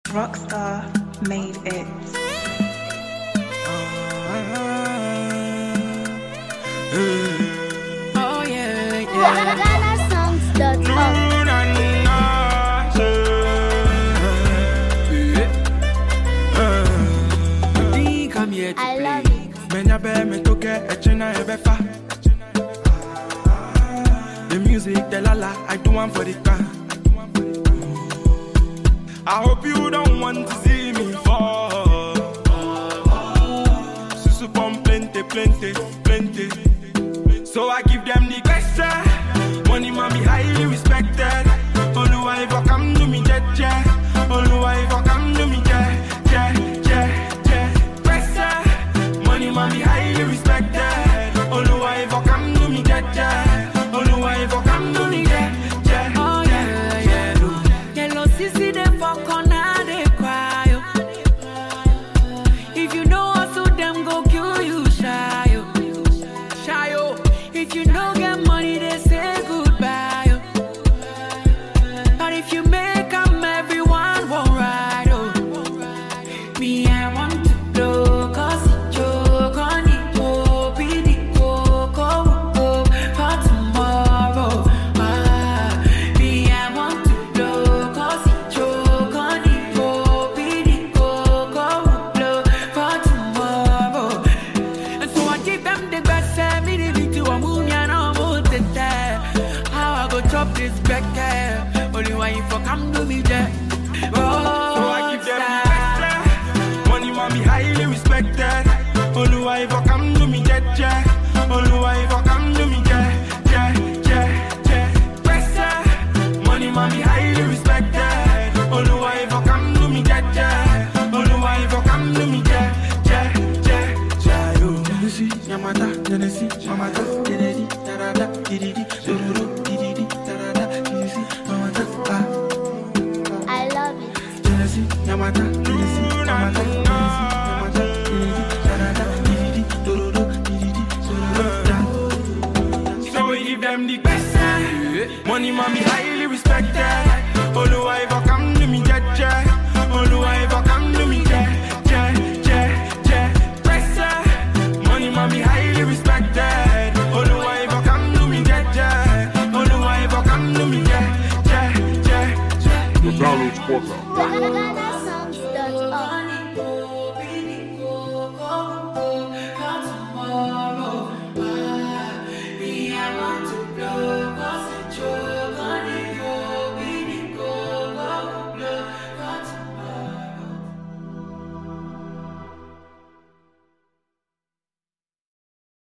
Rockstar made it. Oh yeah, yeah. GhanaSongs.com. I love it. The music, the lala, I do one for the car. I hope you don't want to see me fall. Susu pom plenty, plenty, plenty. So I give them the question. Money man be highly respected. Oluwa if I come to me, jet. Oluwa if I come to me, jet. Question. Money man be highly respected. Oluwa if I come to me, jet. Oluwa if I come to me, jet. Oh yeah, yeah. Yellow sissy they fuck on and they cry. If you know hustle them go kill you, shy. If you don't get money, they say goodbye. But if you make them, everyone won't ride. Oh, me, I want to blow, cause it joke on it. Oh, be the coco, for tomorrow. Me, I want to blow, cause it joke on it. Oh, be the coco, for tomorrow. And so I give them the best, me the big to a moon, and I'm out there. How I go chop this back there? Only one if I come to me, there. So I give them the best. Money man be highly respected. Oluwa if I come to me, jet. Oluwa if I come to me, jet. Pressure. Money man be highly respected. Oluwa if I come to me, jet. Oluwa if I come to me, jet. Genesis, Yamata, Genesis, Mamata, Kennedy, Tarada, Dididi, Dororo, Dididi, Tarada, Genesis, Mamata, I love it. Genesis, Yamata, Genesis, Mamata, Yamata, Kennedy, Tarada, Dididi, Dororo, Dididi, Dororo. So we give them the best. Money man be high.